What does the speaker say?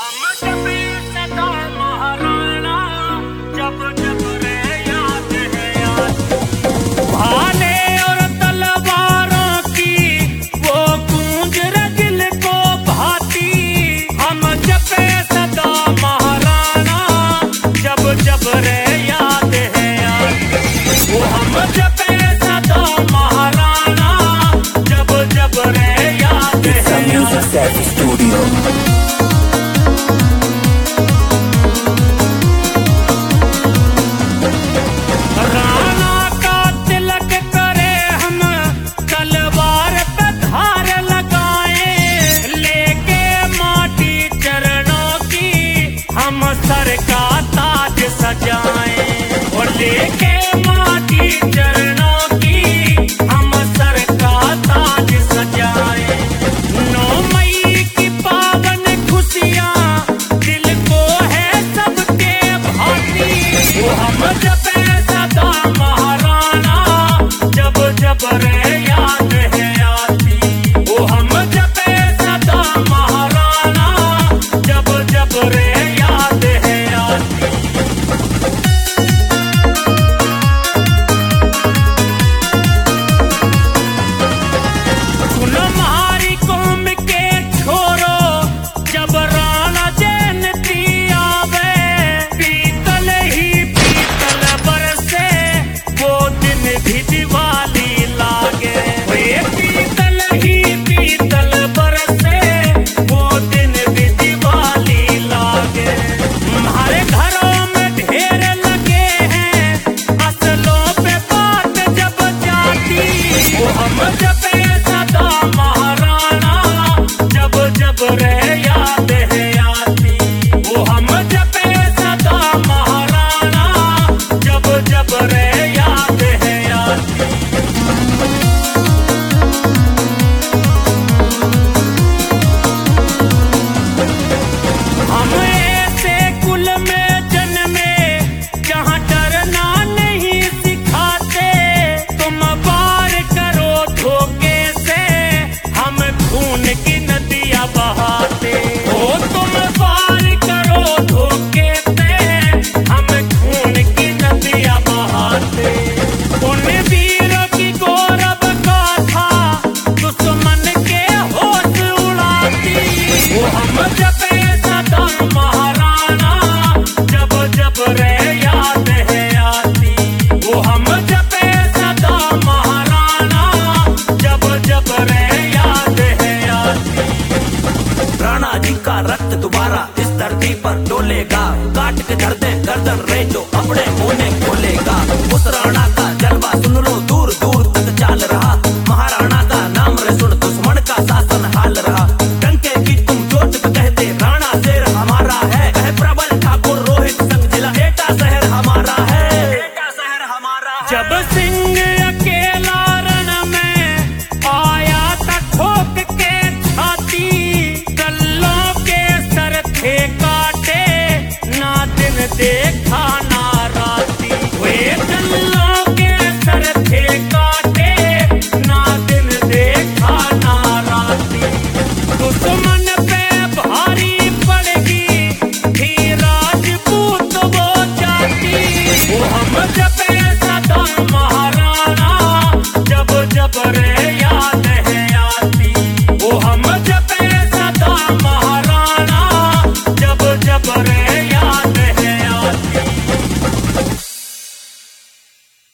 हम जपे सदा महाराणा, जब जब रे याद है याद। भाले और तलवारों की वो गूंज रगिल को भाती। हम जपे सदा महाराणा, जब जब रे याद है याद। वो हम जपे सदा महाराणा, जब जब रे याद है याद। स्टूडियो सर का ताज सजाए और लेके माटी चरणों की हम सर का ताज सजाए। 9 मई की पावन खुशियाँ दिल को है सबके भाती। वो हम जपे सदा महाराणा, जब जब रे याद है आती। वो हम जपे सदा महाराणा, जब जब रे रक्त दोबारा इस धरती पर डोलेगा। काट के धर दे गर्दन रे जो अपने मुंह खोलेगा। उस राणा का जलवा सुन लो दूर